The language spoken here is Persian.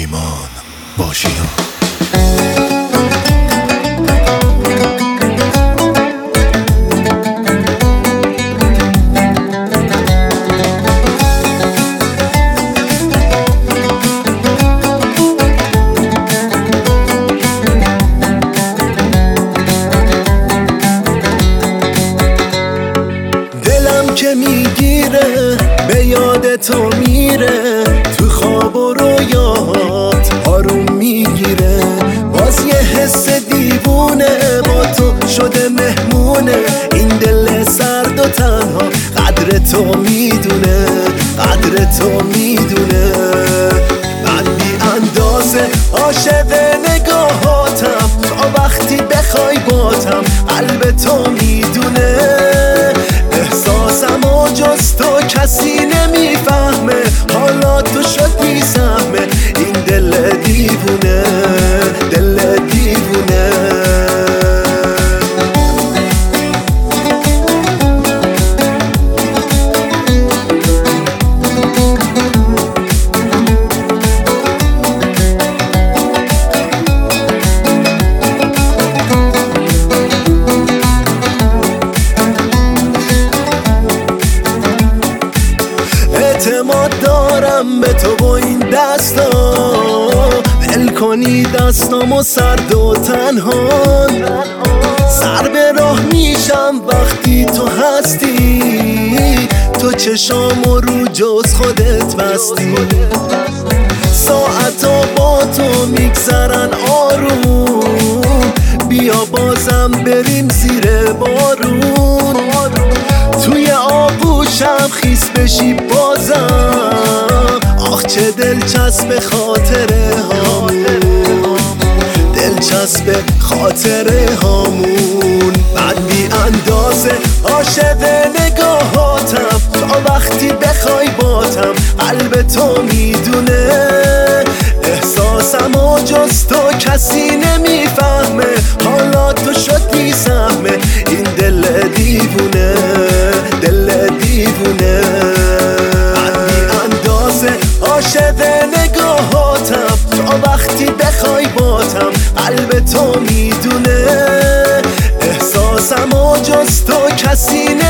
پیمان باشی. که میگیره به یاد تو میره، تو خواب و رویات آروم میگیره. باز یه حس دیوونه با تو شده مهمونه، این دل سرد و تنها قدر تو میدونه، قدر تو میدونه. من بی اندازه عاشق نگاهاتم، تا وقتی بخوای باتم قلب تو میدونه. احساسم و جز تو کسی نمیفهمه، حالا تو شد میسهمه این دل دیوونه، دل دیوونه. اعتماد دارم به تو با این دستا، ول کنی دستامو سرد و تنها. سر به راه میشم وقتی تو هستی، تو چشامو رو جز خودت بستی. ساعتا با تو میگذرن آروم، بیا بازم بریم زیر بارون. توی آغوشم خیس بشی بازم، آخ چه دلچسب خاطره هامون، دلچسب خاطره هامون. من بی اندازه عاشق نگاهاتم، تا وقتی بخوای باتم قلب تو میدونه. احساسم و جز تو کسی نمیفهمه، حالا تو شد میسهمه این دل دیوونه، دل دیوونه. من بی اندازه عاشق نگاهاتم، تا وقتی بخوای باتم قلب تو میدونه. احساسم و جز تو کسی